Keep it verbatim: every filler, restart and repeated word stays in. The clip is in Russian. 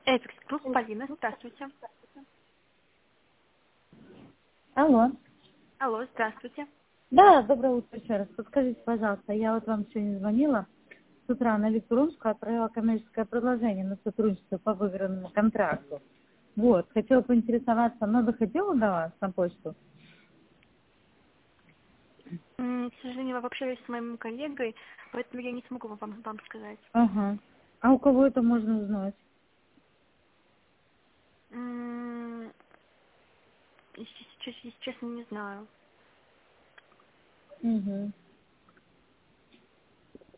Эпикс Групп, Полина, здравствуйте. Алло. Алло, здравствуйте. Да, доброе утро еще раз. Подскажите, пожалуйста, я вот вам сегодня звонила с утра на электронку, отправила коммерческое предложение на сотрудничество по выигранному контракту. Вот, хотела поинтересоваться, оно доходило до вас на почту? М, К сожалению, вы общались с моим коллегой, поэтому я не смогу вам, вам сказать. Ага. А у кого это можно узнать? М, Если честно, если честно, не знаю. Угу.